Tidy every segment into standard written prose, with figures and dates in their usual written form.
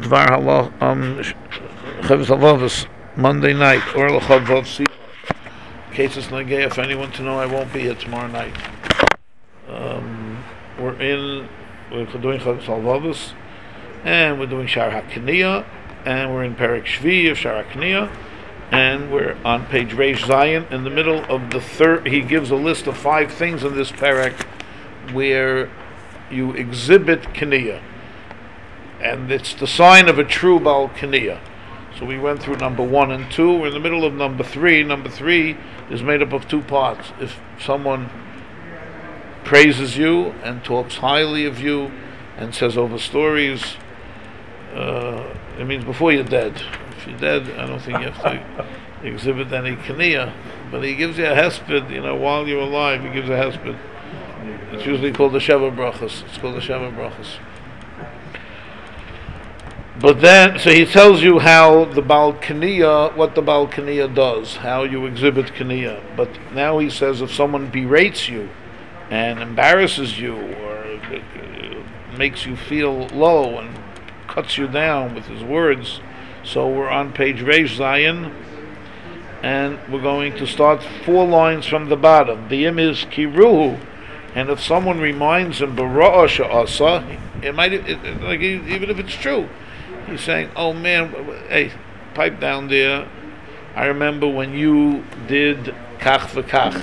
Dvar Halach, Chovos Halachos, Monday night, or L'Chavav Si. Cases Nagay, if anyone to know, I won't be here tomorrow night. We're doing Chovos Halachos, and we're doing Shar HaKniyah, and we're in Perek Shvi of Shar HaKniyah, and we're on page Reish Zayin. In the middle of the third, he gives a list of 5 things in this Perek where you exhibit Kniyah, and it's the sign of a true Baal Kniyah. So we went through number 1 and 2. We're in the middle of number 3. Number 3 is made up of 2 parts. If someone praises you and talks highly of you and says over stories, it means before you're dead. If you're dead, I don't think you have to exhibit any Kniyah. But he gives you a hesped, while you're alive, he gives a hesped. It's usually called the Sheva Brachos. It's called the Sheva Brachos. But then, so he tells you how the Baal Kniyah, what the Baal Kniyah does, how you exhibit Kniyah. But now he says if someone berates you and embarrasses you or makes you feel low and cuts you down with his words, so we're on page Reish Zayin, and we're going to start 4 lines from the bottom. The im is kiruhu, and if someone reminds him bara'a sha'asa, it might, like even if it's true, he's saying, "Oh man, hey, pipe down there. I remember when you did kach v'kach."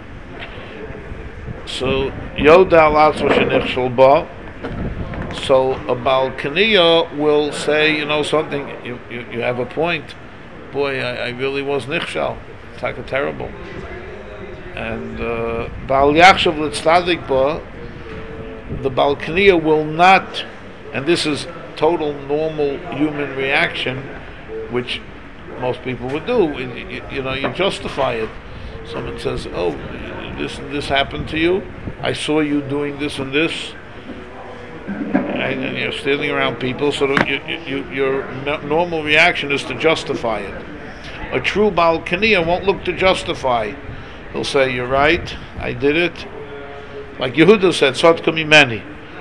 So yoda latzma shenichshel ba. So a Baal Kniyah will say, something. You have a point. Boy, I really was nichshal. It's like a terrible. And Baal Yachshav L'Tzadik Ba, the Baal Kniyah will not, and this is total normal human reaction, which most people would do. You justify it. Someone says, "Oh, this and this happened to you. I saw you doing this and this," and you're standing around people. So your normal reaction is to justify it. A true Baal Kniyah won't look to justify. He'll say, "You're right. I did it." Like Yehuda said, "Tzadka mimeni."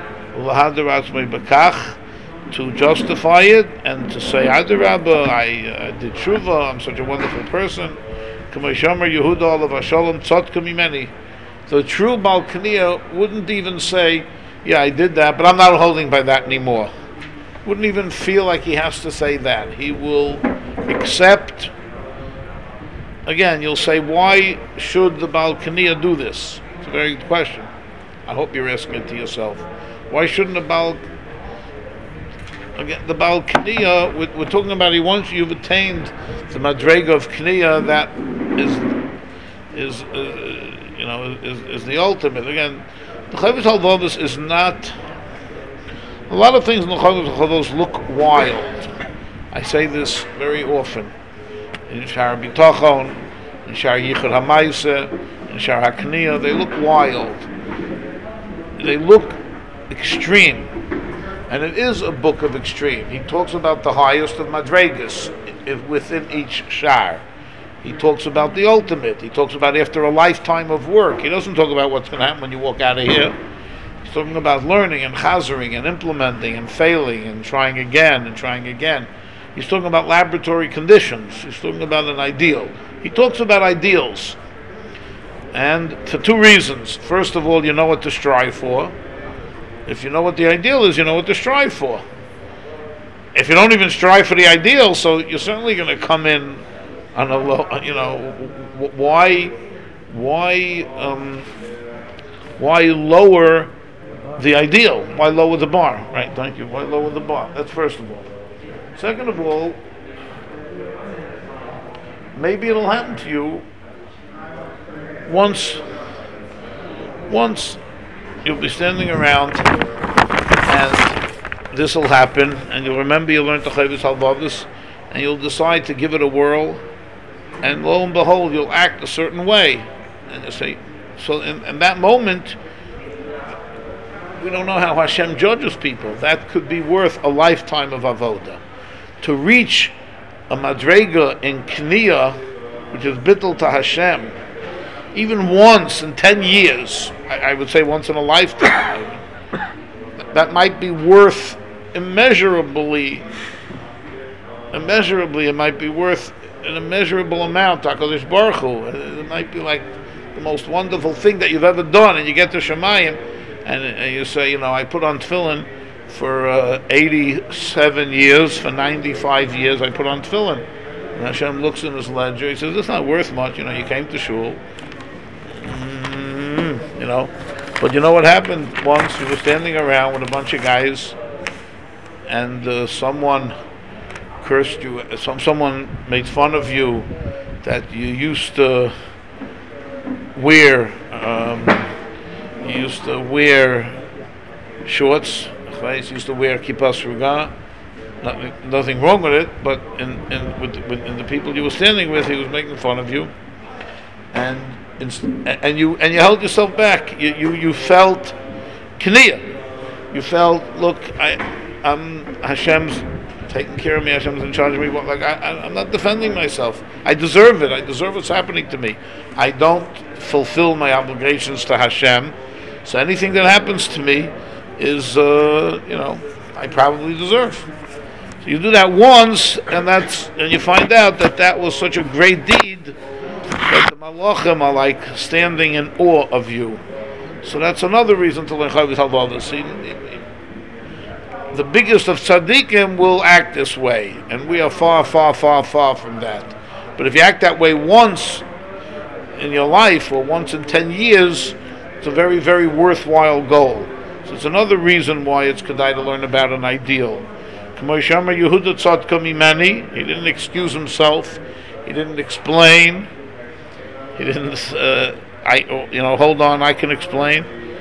To justify it and to say, "Adarabba, I did tshuva. I'm such a wonderful person." Yehuda olav hashalom tzadka mimeni. The true Baal Kniyah wouldn't even say, "Yeah, I did that, but I'm not holding by that anymore." Wouldn't even feel like he has to say that. He will accept. Again, you'll say, why should the Baal Kniyah do this? It's a very good question. I hope you're asking it to yourself. Why shouldn't the Baal Kniyah, we're talking about once you've attained the Madrega of Kniyah, that is the ultimate. Again, the Chovos Halachos is not. A lot of things in the Chovos Halachos look wild. I say this very often. In Shar B'tachon, in Shar Yichud HaMaaseh, in Shar HaKniyah, they look wild. They look extreme. And it is a book of extreme. He talks about the highest of Madregas within each Shar. He talks about the ultimate. He talks about after a lifetime of work. He doesn't talk about what's going to happen when you walk out of here. He's talking about learning and chazering and implementing and failing and trying again and trying again. He's talking about laboratory conditions. He's talking about an ideal. He talks about ideals. And for 2 reasons. First of all, you know what to strive for. If you know what the ideal is, you know what to strive for. If you don't even strive for the ideal, so you're certainly going to come in on a low, why lower the ideal? Why lower the bar? Right, thank you. Why lower the bar? That's first of all. Second of all, maybe it'll happen to you once you'll be standing around and this will happen, and you'll remember you learned the Chovos Halachos, and you'll decide to give it a whirl, and lo and behold, you'll act a certain way. And you say, so in that moment, we don't know how Hashem judges people. That could be worth a lifetime of avoda. To reach a madrega in Kniyah, which is bittul to Hashem, even once in 10 years, I would say once in a lifetime, that might be worth immeasurably immeasurably, it might be worth an immeasurable amount. HaKadosh Baruch Hu. It might be like the most wonderful thing that you've ever done, and you get to Shemayim, and you say, I put on tefillin for 87 years, for 95 years, I put on tefillin. And Hashem looks in his ledger. He says, "It's not worth much. You came to shul. But you know what happened once? You were standing around with a bunch of guys, and someone cursed you. Someone made fun of you that you used to wear. You used to wear shorts. You used to wear kippah sruga. Nothing wrong with it, but in the people you were standing with, he was making fun of you, and you held yourself back. You felt kniyah. You felt, look, I'm Hashem's taking care of me. Hashem's in charge of me. I'm not defending myself. I deserve it. I deserve what's happening to me. I don't fulfill my obligations to Hashem, so anything that happens to me is, I probably deserve. So you do that once, and you find out that was such a great deed that the malachim are like standing in awe of you. So that's another reason to learn Chovos Halevovos. The biggest of tzaddikim will act this way, and we are far, far, far, far from that. But if you act that way once in your life, or once in 10 years, it's a very, very worthwhile goal. So it's another reason why it's kedai to learn about an ideal. He didn't excuse himself. He didn't explain. He didn't, hold on, I can explain.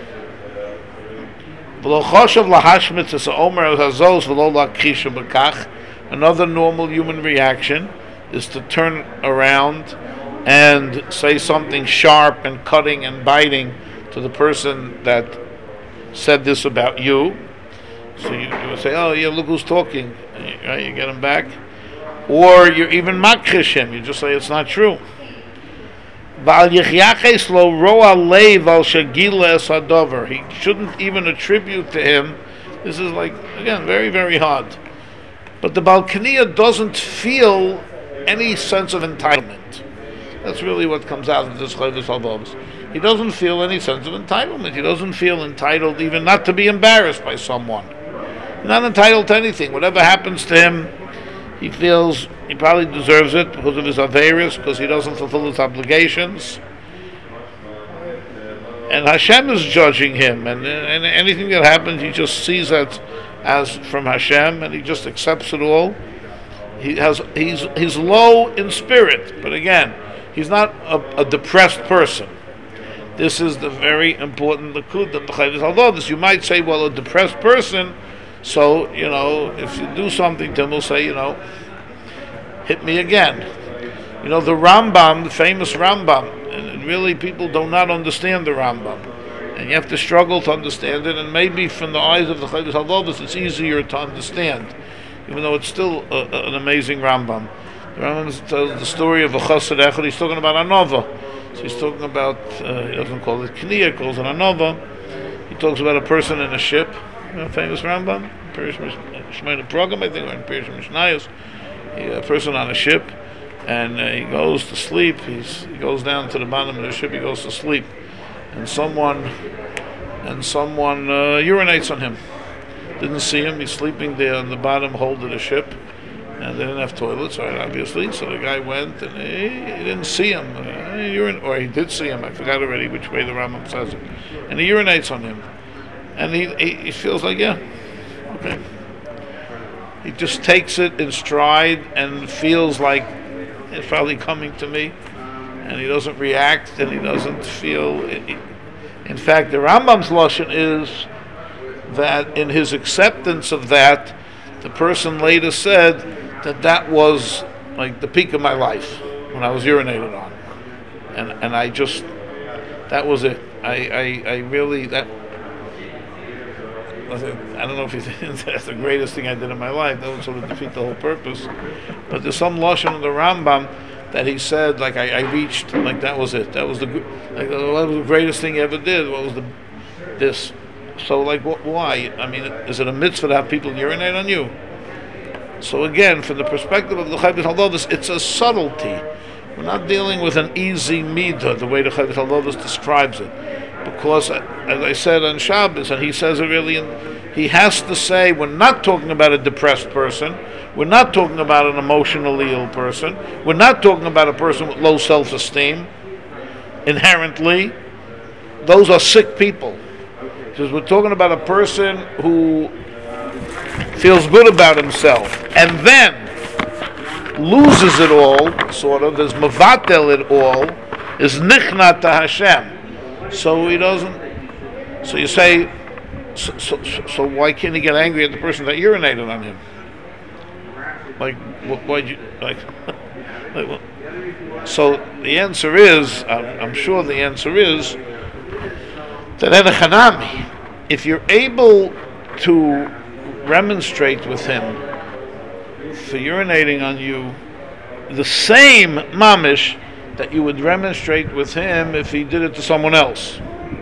Another normal human reaction is to turn around and say something sharp and cutting and biting to the person that said this about you. So you would say, "Oh yeah, look who's talking." Right? You get him back, or you even makrish him. You just say it's not true. He shouldn't even attribute to him. This is again very, very hard. But the Baal Kniyah doesn't feel any sense of entitlement. That's really what comes out of this Chovos Halevovos. He doesn't feel any sense of entitlement. He doesn't feel entitled even not to be embarrassed by someone. Not entitled to anything. Whatever happens to him, he feels he probably deserves it because of his averis, because he doesn't fulfill his obligations. And Hashem is judging him, and anything that happens, he just sees that as from Hashem, and he just accepts it all. He's low in spirit, but again, he's not a depressed person. This is the very important likud that the Chovos Halevovos. You might say, well, a depressed person. So, if you do something to him, he'll say, hit me again. The Rambam, the famous Rambam, and really people do not understand the Rambam. And you have to struggle to understand it, and maybe from the eyes of the Chovos Halevovos, it's easier to understand, even though it's still an amazing Rambam. The Rambam tells the story of a chassid echad. He's talking about Anova. So he's talking about, he doesn't call it Kniyah, he calls it Anova. He talks about a person in a ship. Famous Rambam, Pirish Shemona Program, I think, or in Pirish Mishnayos. A person on a ship, and he goes to sleep. He goes down to the bottom of the ship. He goes to sleep, and someone urinates on him. Didn't see him. He's sleeping there on the bottom hold of the ship, and they didn't have toilets, right? Obviously, so the guy went, and he didn't see him. Or he did see him. I forgot already which way the Rambam says it, and he urinates on him. And he feels like, yeah, okay. He just takes it in stride and feels like it's probably coming to me. And he doesn't react, and he doesn't feel... In fact, the Rambam's lashon is that in his acceptance of that, the person later said that was like the peak of my life, when I was urinated on. And I just... That was it. I really... I don't know if that's the greatest thing I did in my life. That would sort of defeat the whole purpose. But there's some lashon in the Rambam that he said, I reached, that was it. That was what was the greatest thing he ever did? What was this? So, why? I mean, is it a mitzvah to have people urinate on you? So again, from the perspective of the Chayvus Halodus, it's a subtlety. We're not dealing with an easy midah, the way the Chayvus Halodus describes it. Because, as I said on Shabbos, and he says it really, he has to say, we're not talking about a depressed person, we're not talking about an emotionally ill person, we're not talking about a person with low self-esteem. Inherently, those are sick people. Because we're talking about a person who feels good about himself, and then loses it all, sort of, is mavatel it all, is nichna to Hashem. So he doesn't. So you say, so why can't he get angry at the person that urinated on him? Like, why'd you like? So the answer is, I'm sure the answer is that in a Hanami, if you're able to remonstrate with him for urinating on you, the same mamish that you would remonstrate with him if he did it to someone else.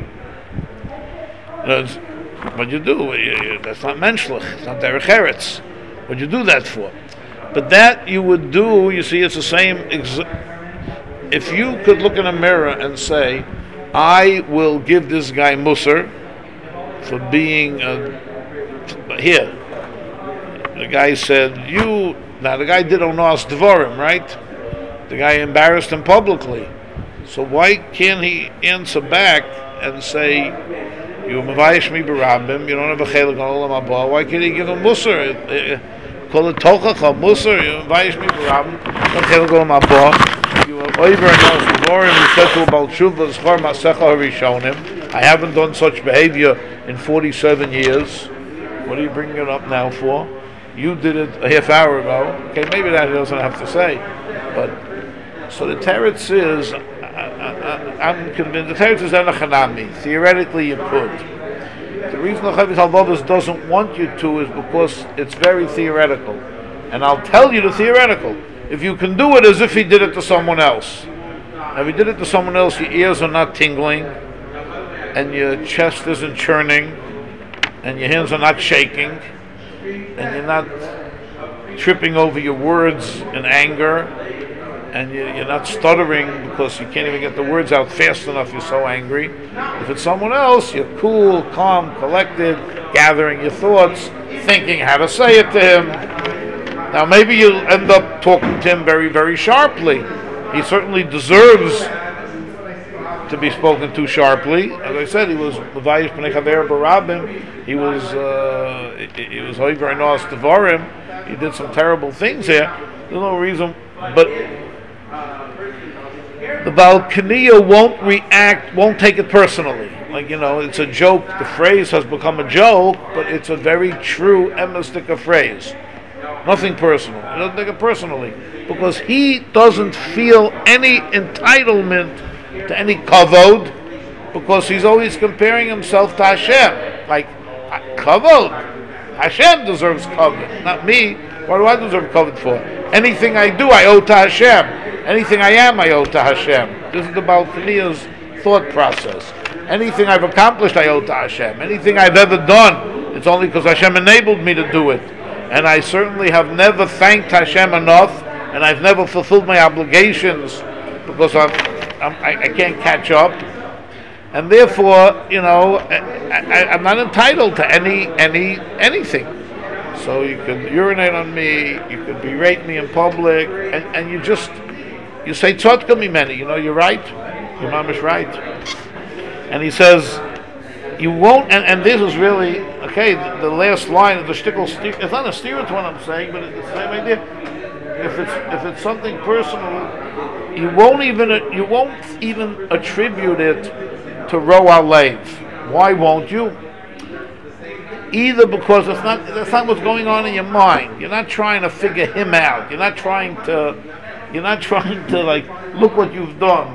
What you do, that's not menschlich, it's not derech eretz. What you do that for? But that you would do, you see, it's the same. If you could look in a mirror and say, I will give this guy Musar for being here. The guy said, now the guy did Onas Dvorim, right? The guy embarrassed him publicly. So why can't he answer back and say, you mavayish mi barabim, you don't have a chelik on olam haba, why can't he give him Musar? Call it tochacha, Musar, you mavayish mi barabim, don't chelik on olam haba. You have over and Onas Dvorim, you said to Baal Tshuva, Zchor Masecha Harishonim, I haven't done such behavior in 47 years. What are you bringing it up now for? You did it a half hour ago. Okay, maybe that he doesn't have to say. But, so the teretz is, I'm convinced, the teretz is Enochanami. Theoretically you could. The reason the Chavez Halvodus doesn't want you to is because it's very theoretical. And I'll tell you the theoretical. If you can do it as if he did it to someone else. Now, if he did it to someone else, your ears are not tingling, and your chest isn't churning, and your hands are not shaking, and you're not tripping over your words in anger, and you're not stuttering because you can't even get the words out fast enough, you're so angry. If it's someone else, you're cool, calm, collected, gathering your thoughts, thinking how to say it to him. Now maybe you'll end up talking to him very, very sharply. He certainly deserves to be spoken to sharply. As I said, he was Levayish Pnei Chaver Barabim. He was Hoiver and Onas Devarim. He did some terrible things here. There's no reason, but the Baal Kaniya won't take it personally. Like, it's a joke. The phrase has become a joke, but it's a very true emistic phrase. Nothing personal. He doesn't take it personally because he doesn't feel any entitlement to any kavod, because he's always comparing himself to Hashem. Like, kavod, Hashem deserves kavod, not me. What do I deserve kavod for? Anything I do, I owe to Hashem. Anything I am, I owe to Hashem. This is the Baal Kaniya's thought process. Anything I've accomplished, I owe to Hashem. Anything I've ever done, it's only because Hashem enabled me to do it. And I certainly have never thanked Hashem enough, and I've never fulfilled my obligations because I can't catch up, and therefore, I'm not entitled to anything. So you could urinate on me, you could berate me in public, and you say tzodka mimeni. You're right, your mom is right. And he says, you won't. And this is really okay. The last line of the shtickle. It's not a steer to what I'm saying, but it's the same idea. If it's something personal, you won't even attribute it to Ro Alev. Why won't you? Either because that's not what's going on in your mind. You're not trying to figure him out. You're not trying to like look what you've done.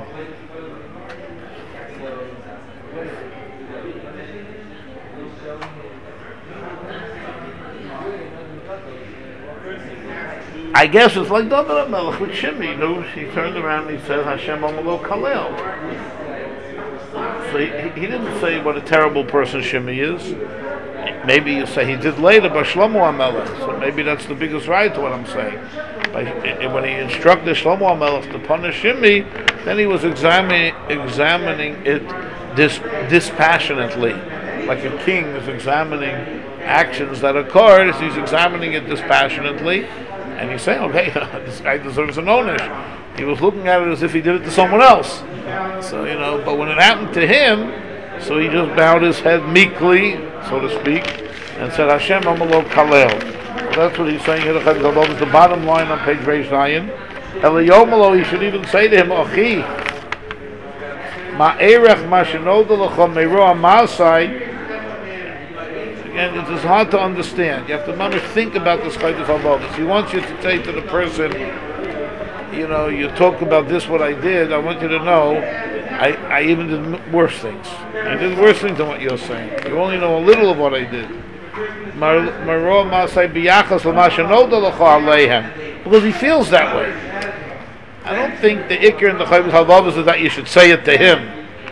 I guess it's like David HaMelech with Shimei. He turned around and he said, Hashem Amalo Kalel. So he didn't say what a terrible person Shimei is. maybe you say he did later by Shlomo HaMelech, so maybe that's the biggest right to what I'm saying. When he instructed Shlomo HaMelech to punish Shimei, then he was examining it dispassionately, like a king is examining actions that occurred. He's examining it dispassionately, and he's saying, okay, this guy deserves an onish. He was looking at it as if he did it to someone else. So, but when it happened to him, so he just bowed his head meekly, so to speak, and said, Hashem Amalo Kalel. Well, that's what he's saying here. That was the bottom line on page Reish Zayin. Eliyomalo, he should even say to him, Ochi, Ma'erech Mashenoda L'chom Meiro Amasai. Again, it is hard to understand. You have to think about this Chaytus HaLovus. He wants you to say to the person, you talk about this, what I did. I want you to know, I even did worse things. I did worse things than what you're saying. You only know a little of what I did. Because he feels that way. I don't think the Iker and the Chayvus HaLavos is that you should say it to him.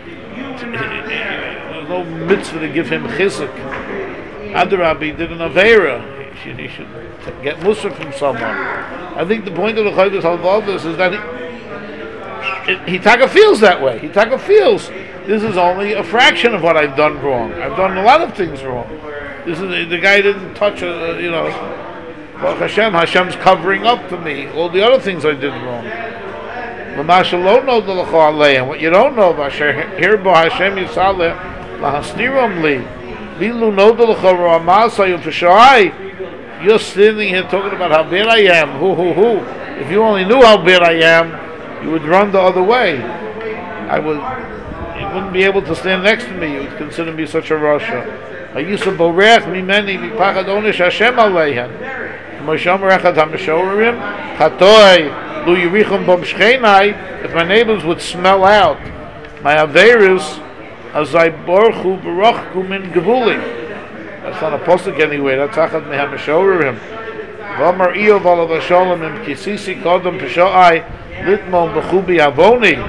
There's no mitzvah to give him chizuk. Adarab, he did an Aveira. He should get Musar from someone. I think the point of the Chayvus HaLavos is that he taka feels that way. He taka feels this is only a fraction of what I've done wrong. I've done a lot of things wrong. This is the guy didn't touch Baruch Hashem. Hashem's covering up for me all the other things I did wrong. What you don't know about Hirbo Hashem Yisale Lahasniram Li Bilu Nodalacha Ramasayu Peshai. You're sitting here talking about how bad I am. Who. If you only knew how bad I am, you would run the other way. You wouldn't be able to stand next to me. You would consider me such a rasha. I used to borech mimeni mipachad onish Hashem aleihem. Moshem rechad hameshorim chatoy lu yirichum bom shchenai. If my neighbors would smell out my averus, azay borchu barachku min gevuli. That's not a posuk anyway. That's achad mehameshorim. V'amar iyo v'alav hasholem im kisisi kodom peshoai litmon b'chubi avoni.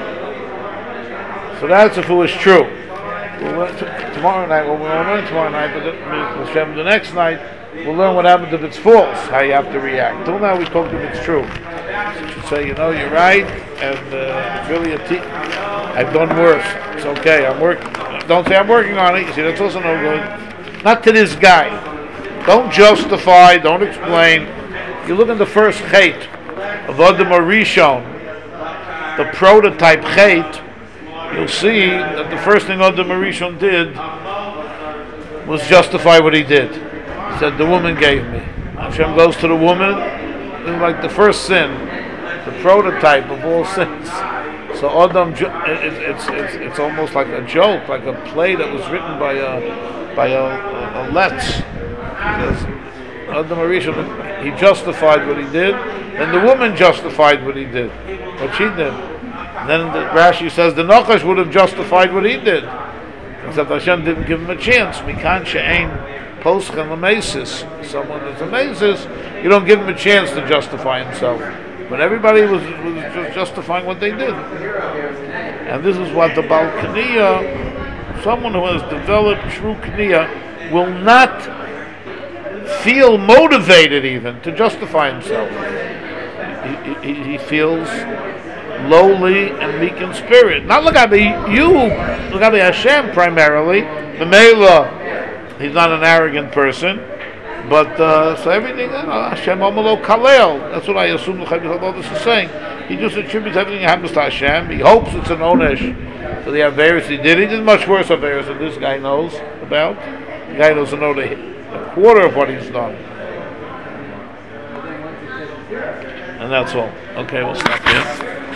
So that's if it was true. We'll learn tomorrow night. Well, we won't learn tomorrow night, but the next night we'll learn what happens if it's false. How you have to react. Till now we talked if it's true. So you should say, you're right, and really I've done worse. It's okay. I'm working. Don't say I'm working on it. You see, that's also no good. Not to this guy. Don't justify. Don't explain. You look at the first chait of Adam Arishon, the prototype chait. You'll see that the first thing Adam Arishon did was justify what he did. He said, the woman gave me. Hashem goes to the woman. It's like the first sin, the prototype of all sins. So Adam, it's almost like a joke, like a play that was written by a letz. Because Adam Arishon, he justified what he did, and the woman justified what he did, what she did. Then Rashi says the Nachash would have justified what he did, except Hashem didn't give him a chance. Mikan she'ein poschen l'mesis. Someone that's a mesis, you don't give him a chance to justify himself. But everybody was just justifying what they did. And this is what the Baal Kniya, someone who has developed true Kniya, will not feel motivated even to justify himself. He feels lowly and meek in spirit. Not Lagabi you, Lagabi Hashem primarily. The Mela, he's not an arrogant person, but so everything, Hashem Amalo Kalel. That's what I assume the Chayvus HaLavos is saying. He just attributes everything that happens to Hashem. He hopes it's an onesh for the Averis he did. He did much worse Averis than this guy knows about. The guy doesn't know a quarter of what he's done. And that's all. Okay, we'll stop here.